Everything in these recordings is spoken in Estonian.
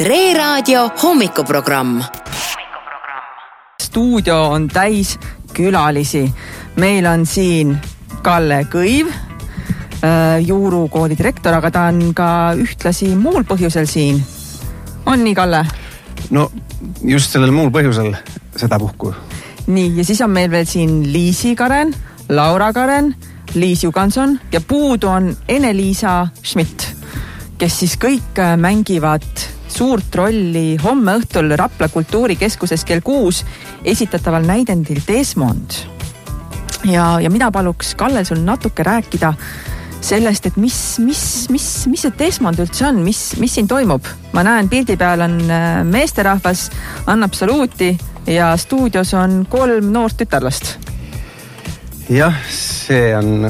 Tre Raadio hommikuprogramm. Stuudio on täis külalisi. Meil on siin Kalle Kõiv, Juuru kooli direktor, aga ta on ka ühtlasi muul põhjusel siin. On nii, Kalle? No just sellel muul põhjusel seda puhku. Nii, ja siis on meil veel siin Liisi Karen, Laura Karen, Liis Juganson ja puudu on Ene-Liisa Schmidt, kes siis kõik mängivad suurt rolli homme õhtul Rapla kultuurikeskuses kell 6 esitataval näidendil Desmond. Ja mina paluks Kalle sul natuke rääkida sellest, et mis see Desmond üldse on, mis siin toimub. Ma näen, pildi peal on meesterahvas, annab saluuti ja stuudios on 3 noort tütarlast. Jah, see on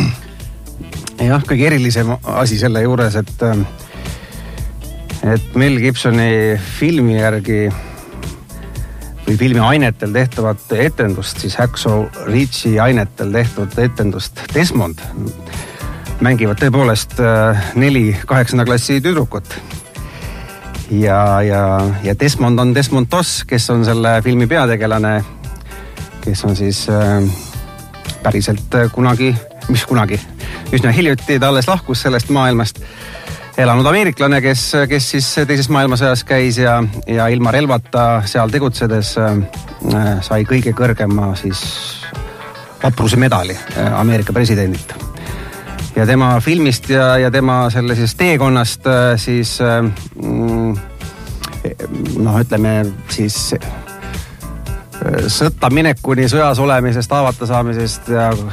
kõige erilisem asi selle juures, et Mel Gibsoni filmi järgi või filmi ainetel tehtavat etendust, siis Hacksaw Ridge'i ainetel tehtud etendust Desmond mängivad tõepoolest 4 8. klassi tüdrukut. Ja Desmond on Desmond Doss, kes on selle filmi peategelane, kes on siis päriselt üsna hiljuti ta alles lahkus sellest maailmast elanud ameeriklane, kes siis teises maailmasõjas käis ja ilma relvata seal tegutsedes sai kõige kõrgema siis vapruse medali Ameerika presidendilt. Ja tema filmist ja tema sellisest teekonnast siis ütleme siis sõtta minekuni, sõjas olemisest, haavata saamisest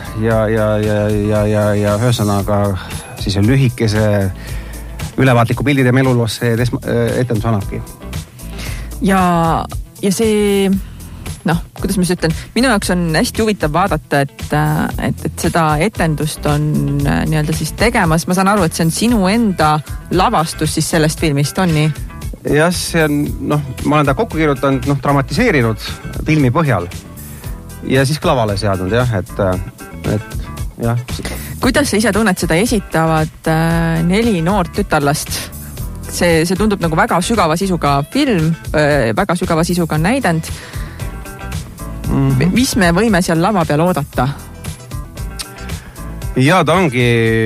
ja ühesõnaga siis on lühikese ülevaatliku pildi tema eluloost see etendus annabki. Ja see, kuidas ma siis ütlen, minu jaoks on hästi huvitav vaadata, et seda etendust on nii-öelda siis tegemas. Ma saan aru, et see on sinu enda lavastus siis sellest filmist, on nii? Jah, see on, ma olen ta kokku kirjutanud, dramatiseerinud filmi põhjal ja siis klavale seadnud, et jah. Kuidas sa ise tunned, seda esitavad 4 noort tütarlast? See tundub nagu väga sügava sisuga film, väga sügava sisuga näidend. Mis me võime seal lava peal oodata? Ja ta ongi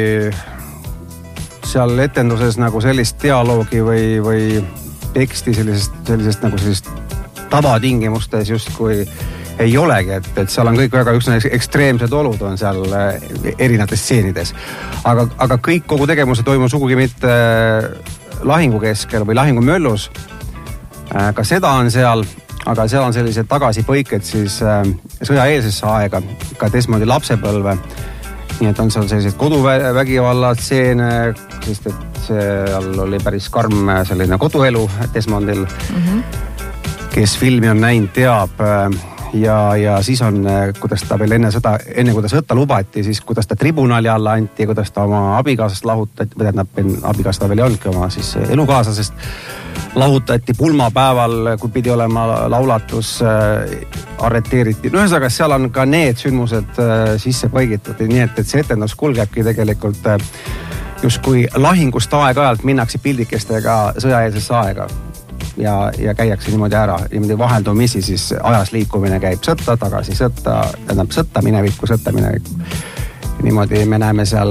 seal etenduses nagu sellist dialoogi või teksti sellisest nagu sellist tavatingimustes justkui ei olegi, et seal on kõik väga ekstreemsed olud on seal erinevates stseenides. Aga kogu tegevuse toimub sugugi mitte lahingu keskel või lahingu möllus. Ka seda on seal, aga seal on sellised tagasipõiked siis sõjaeelsesse aega, ka Desmondi lapsepõlve. Nii et on seal sellised koduvägivalla stseene, sest et seal oli päris karm selline koduelu Desmondil, kes filmi on näinud, teab. Ja siis on, kuidas ta veel enne kui ta sõtta lubati, siis kuidas ta tribunali alla anti, kuidas ta oma abikaasast lahutati, või abikaasast ta veel ei olnudki oma siis elukaaslasest lahutati pulmapäeval, kui pidi olema laulatus, arreteeriti. Ühesõnaga, seal on ka need sündmused sisse põigitud, nii et see etendus kulgebki tegelikult justkui lahingust aeg-ajalt minnakse pildikestega sõjaeelsesse aega. Ja käiakse niimoodi ära, niimoodi vaheldumisi siis ajas liikumine käib sõtta, tagasi sõtta, sõtta minevikku. Niimoodi me näeme seal,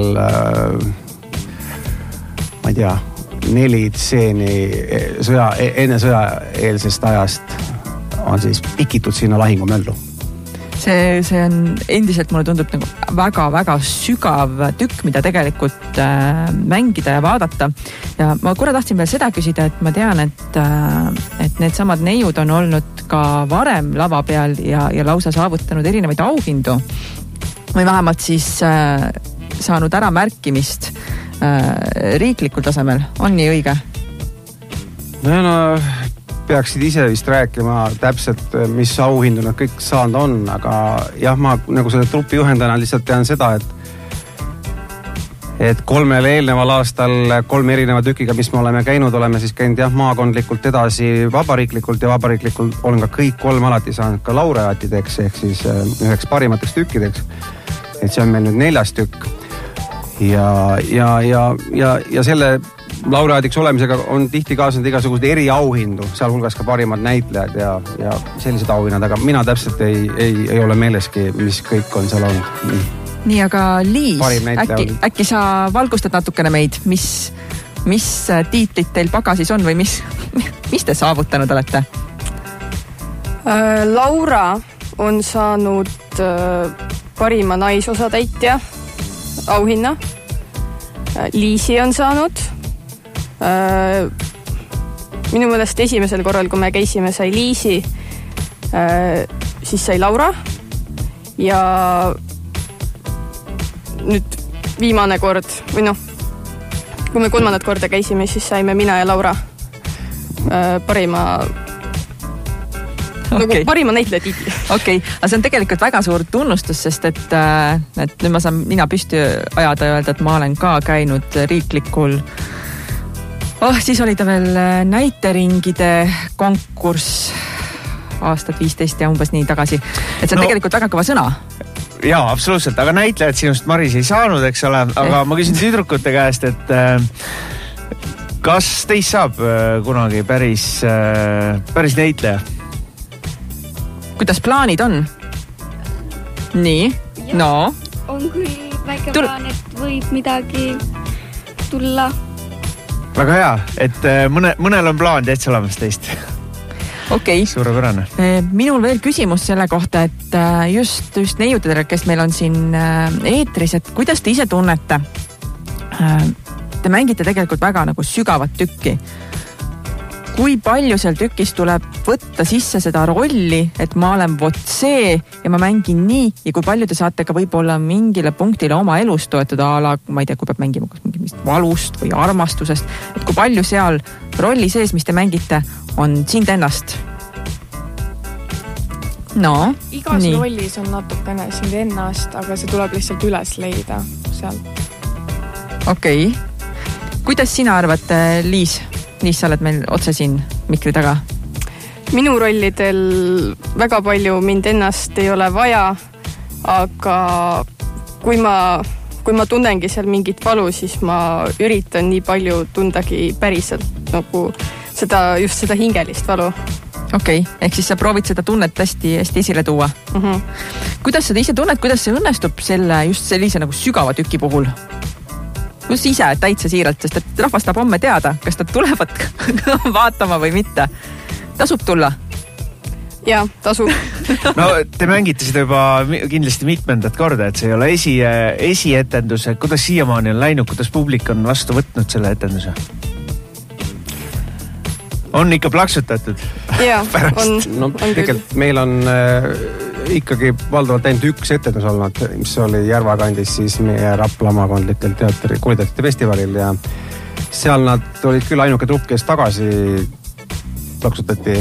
ma ei tea, 4 stseeni enne sõjaeelsest ajast on siis pikitud sinna lahingumöllu. See on endiselt, mulle tundub nagu väga-väga sügav tükk, mida tegelikult mängida ja vaadata. Ja ma korra tahtsin veel seda küsida, et ma tean, et need samad neiud on olnud ka varem lava peal ja lausa saavutanud erinevaid auhindu. Või vähemalt siis saanud ära märkimist riiklikul tasemel. On nii õige? No peaksid ise vist rääkima täpselt, mis auhindu nad kõik saanud on, aga jah, ma nagu selle trupi juhendana lihtsalt tean seda, et 3 eelneval aastal 3 erineva tükiga, mis me oleme käinud, oleme siis käinud maakondlikult edasi vabariiklikult ja vabariiklikult olen ka kõik 3 alati saanud ka laureaatideks ehk siis üheks parimateks tükkideks. Et see on meil nüüd 4. tükk ja selle laureaadiks olemisega on tihti kaasanud igasuguseid eriauhindu, sealhulgas ka parimad näitlejad ja sellised auhinnad, aga mina täpselt ei ole meeleski, mis kõik on seal olnud. Nii, aga Liis, äkki sa valgustad natukene meid, mis tiitlid teil pagasis on või mis te saavutanud olete? Laura on saanud parima naisosatäitja auhinna. Liisi on saanud. Minu meelest esimesel korral, kui me käisime, sai Liisi, siis sai Laura ja nüüd viimane kord või kui me 3. korda käisime, siis saime mina ja Laura parima näitleja tiitli. Okei, aga see on tegelikult väga suur tunnustus, sest et nüüd ma saan mina püsti ajada ja öelda, et ma olen ka käinud riiklikul siis oli ta veel näiteringide konkurss aastat 15 ja umbes nii tagasi. Et see on tegelikult väga kõva sõna. Jaa, absoluutselt, aga näitlejad sinust Maris ei saanud, eks ole, aga ma küsin tüdrukute käest, et kas teist saab kunagi päris näitleja? Kuidas plaanid on? Nii, ja, no. On küll väike plaan, et võib midagi tulla. Väga hea, et mõnel on plaan täitsa olemas teist. Okei. Suurepärane. Minul veel küsimus selle kohta, et just neiutadele, kes meil on siin eetris, et kuidas te ise tunnete? Te mängite tegelikult väga nagu sügavat tükki. Kui palju seal tükis tuleb võtta sisse seda rolli, et ma olen vot see ja ma mängin nii ja kui palju te saate ka võib-olla mingile punktile oma elust toetada ala, ma ei tea, kui peab mängima mingist valust või armastusest, et kui palju seal rolli sees, mis te mängite, on sind ennast? No, igas nii. rollis on natukene sind ennast, aga see tuleb lihtsalt üles leida sealt. Okei. Kuidas sina arvad, Liis, sa oled meil otse siin mikri taga? Minu rollidel väga palju mind ennast ei ole vaja, aga kui ma tunnengi seal mingit valu, siis ma üritan nii palju tundagi päriselt nagu just seda hingelist valu. Okei, ehk siis sa proovid seda tunnet hästi esile tuua. Kuidas sa ise tunned, kuidas see õnnestub just sellise nagu sügava tüki puhul? Kus ise täitsa siiralt, sest et rahvas tahab homme teada, kas nad tulevad vaatama või mitte. Tasub tulla? Jaa, tasub. No te mängite seda juba kindlasti mitmendat korda, et see ei ole esietendus. Kuidas siiamaani on läinud, kuidas publik on vastu võtnud selle etenduse? On ikka plaksutatud? Jaa, on. No, tegelikult meil on ikkagi valdavalt ainult üks etendus olnud, mis oli Järvakandis siis meie Rapla maakondlikel kooliteatrite festivalil ja seal nad olid küll ainuke trupp, kes tagasi plaksutati.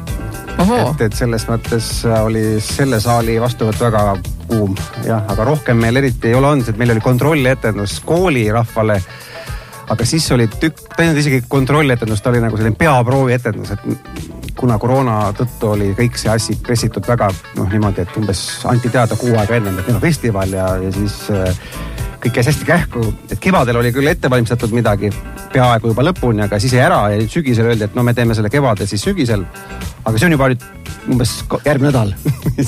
Et selles mõttes oli selle saali vastuvõtt väga kuum. Jah, aga rohkem meil eriti ei ole olnud, et meil oli kontrollietendus kooli rahvale, aga siis oli isegi kontrollietendus, ta oli nagu selline peaproovi etendus, et kuna koroona tõttu oli kõik see asi pressitud väga niimoodi, et umbes anti teada 6 aega enne, et meil on festival ja siis kõik käis hästi kähku, et kevadel oli küll ettevalmistatud midagi peaaegu juba lõpuni, aga siis jäi ära ja sügisel öeldi, et me teeme selle kevadel siis sügisel, aga see on juba nüüd umbes järgmine nädal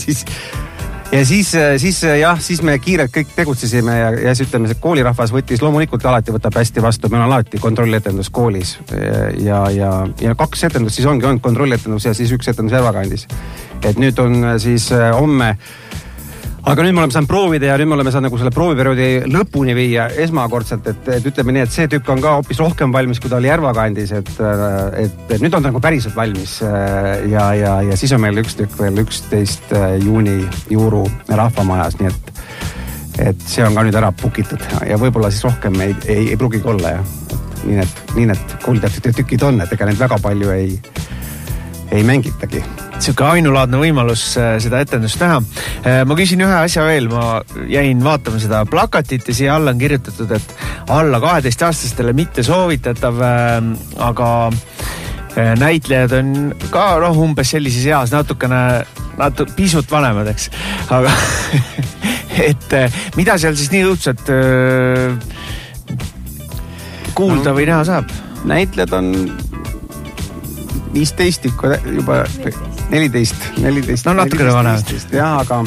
ja siis me kiirelt kõik tegutsesime ja siis ütleme, see koolirahvas võttis loomulikult alati võtab hästi vastu, meil on alati kontrolletendus koolis ja 2 etendust siis ongi olnud kontrolletendus ja siis 1 etendus Järvakandis. Et nüüd on siis homme, aga nüüd me oleme saanud proovida ja nüüd me oleme saanud nagu selle prooviperioodi lõpuni viia esmakordselt, et ütleme nii, et see tükk on ka hoopis rohkem valmis, kui ta oli Järvakandis, et nüüd on ta nagu päriselt valmis ja siis on meil üks tükk veel 11. juuni Juuru rahvamajas, nii et see on ka nüüd ära pukitud ja võib-olla siis rohkem ei pruugigi olla ja nii need kooliteatrite tükid on, et ega neid väga palju ei mängitagi. Siuke ainulaadne võimalus seda etendust näha. Ma küsin ühe asja veel, ma jäin vaatama seda plakatit ja siia alla on kirjutatud, et alla 12-aastastele mitte soovitatav, aga näitlejad on ka umbes sellises eas pisut vanemad, eks. Aga et mida seal siis nii õudselt kuulda või näha saab? näitlejad on 15 juba 14. No natukene vanem. Jah, aga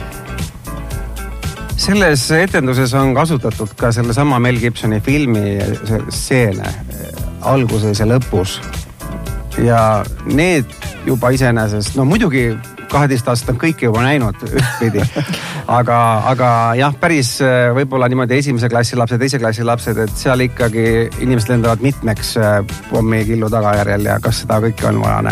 selles etenduses on kasutatud ka sellesama Mel Gibsoni filmi stseene alguses ja lõpus. Ja need juba iseenesest, no muidugi 12 aastat on kõike juba näinud ühtpidi. Aga jah, päris võib-olla niimoodi esimese klassi lapsed, teise klassi lapsed, et seal ikkagi inimesed lendavad mitmeks pommikillu tagajärjel ja kas seda kõike on vaja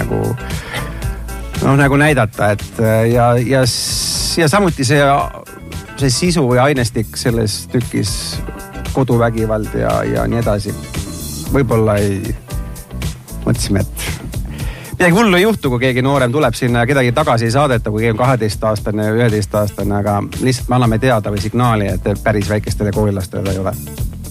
nagu näidata. Et, ja samuti see sisu või ainestik selles tükis, koduvägivald ja nii edasi. Võib-olla mõtlesime, et midagi hullu ei juhtu, kui keegi noorem tuleb sinna ja kedagi tagasi ei saadeta, kui keegi on 12-aastane ja 11-aastane, aga lihtsalt me anname teada või signaali, et päris väikestele koolilastele ei ole.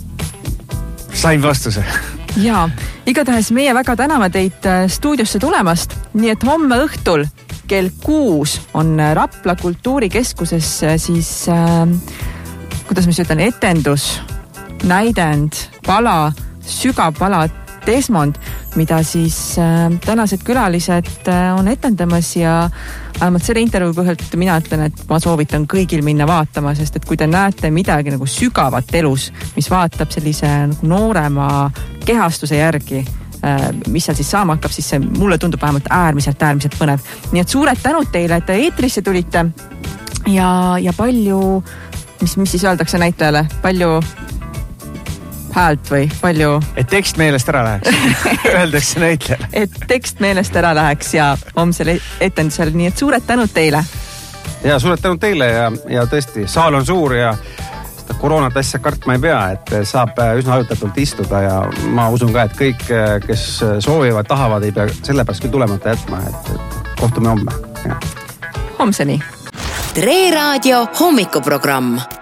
Sain vastuse. Jaa, igatahes meie väga täname teid stuudiosse tulemast, nii et homme õhtul kell 6 on Rapla kultuurikeskuses siis, kuidas ma ütlen, etendus, näidend, pala, sügav pala Desmond, mida siis tänased külalised on etendamas ja vähemalt selle intervjuu põhjalt mina ütlen, et ma soovitan kõigil minna vaatama, sest et kui te näete midagi nagu sügavat elus, mis vaatab sellise noorema kehastuse järgi, mis seal siis saama hakkab, siis see mulle tundub vähemalt äärmiselt põnev. Nii et suured tänud teile, et te eetrisse tulite ja palju, mis siis öeldakse näitlejale, palju häält või palju... Et tekst meelest ära läheks. Öeldakse näitlejale. Et tekst meelest ära läheks ja homsel etendusel. Nii et suured tänud teile. Ja suured tänud teile ja tõesti, saal on suur ja seda koroonat asja kartma ei pea, et saab üsna hajutatult istuda ja ma usun ka, et kõik, kes soovivad, tahavad, ei pea sellepärast küll tulemata jätma, et kohtume homme. Ja. Homseni. Tre Raadio hommikuprogramm.